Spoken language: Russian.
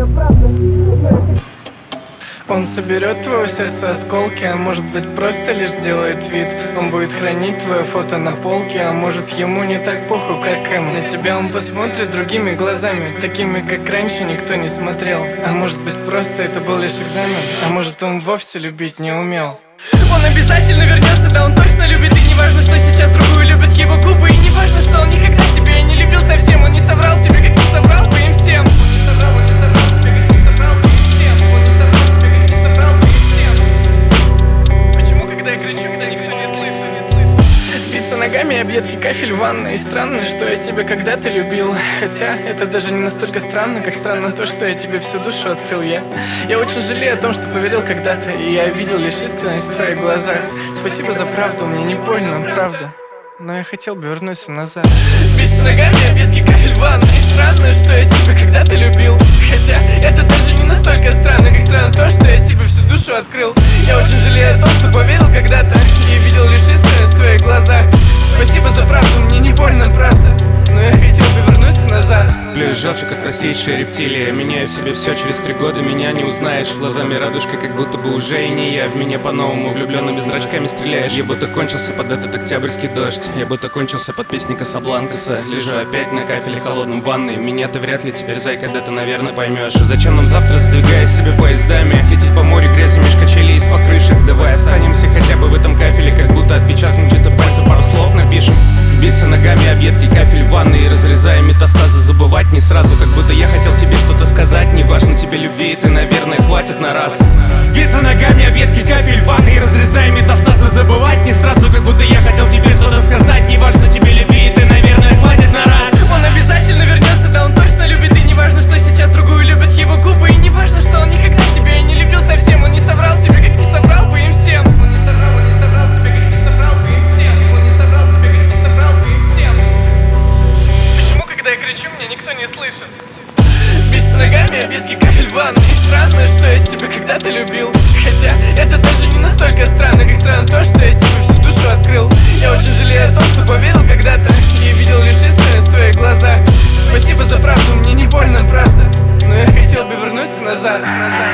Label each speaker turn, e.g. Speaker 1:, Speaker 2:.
Speaker 1: Он соберет твое сердце осколки, а может быть просто лишь сделает вид. Он будет хранить твое фото на полке, а может ему не так похуй, как им. На тебя он посмотрит другими глазами, такими, как раньше никто не смотрел. А может быть просто это был лишь экзамен, а может он вовсе любить не умел. Он обязательно вернется, да он точно любит. И не важно, что сейчас другую любят его губы. И не важно, что он никогда тебя и не любил совсем. Он не соврал тебе, как не соврал бы им всем. Он не соврал тебе, как не соврал бы им всем. Он не соврал тебе, как не соврал бы им всем. Почему, когда я кричу, меня никто не слышит? Биться ногами об едкий кафель в ванной. И странно, что я тебя когда-то любил. Хотя это даже не настолько странно, как странно то, что я тебе всю душу открыл. Я очень жалею о том, что поверил когда-то. И я видел лишь искренность в твоих глазах. Спасибо за правду, мне не больно, правда. Но я хотел бы вернуться назад. Биться ногами об едкий кафель в ванной. И странно, что я тебя когда-то любил. Хотя это даже не настолько странно, как странно то, что я тебе всю душу открыл. Я очень жалею о том, что поверил когда-то. И видел лишь искренность в твоих глазах. Спасибо за правду, мне не больно, правда. Но я хотел бы вернуться назад.
Speaker 2: Плюю жёлчь, как простейшая рептилия. Меняю в себе все, через 3 года меня не узнаешь. Глазами радужка, как будто бы уже и не я. В меня по-новому влюбленными зрачками стреляешь. Я будто кончился под этот октябрьский дождь. Я будто кончился под песни Касабланкаса. Лежу опять на кафеле холодном в ванной. Меня ты вряд ли теперь, зай, когда ты, наверное, поймешь. Зачем нам завтра, задвигая себе поездами, лететь по морю грязи меж качелей из покрышек? Давай останемся хотя бы в этом кафеле, как будто отпечаток где-то пальцем пару слов напишем. Биться ногами об едкий кафель в ванной, разрезая метастазы, забывать не сразу, как будто я хотел тебе что-то сказать. Не важно тебе любви, ты, наверное, хватит на раз. Биться ногами об едкий кафель в ванной, разрезая метастазы, забывать не сразу, как будто я хотел тебе что-то сказать. Не важно тебе любви, ты, наверное, хватит на раз.
Speaker 1: Он обязательно вернется, да он точно любит. И не важно, что сейчас другую любят его губы. И не важно, что он никогда тебя и не любил совсем. Он не соврал тебе, как не соврал бы им всем. Он не соврал тебе, как не соврал бы им всем. Он не соврал тебе, как не соврал бы им всем. Почему, когда я кричу, меня никто не слышит? Биться ногами об едкий кафель в ванной. И странно, что я тебя когда-то любил. Хотя это даже не настолько странно, как странно то, что я тебе всю душу открыл. Я очень жалею о том, что поверил когда-то. И видел лишь искренность в твоих глазах. Спасибо за правду, мне не больно, правда. Но я хотел бы вернуться назад.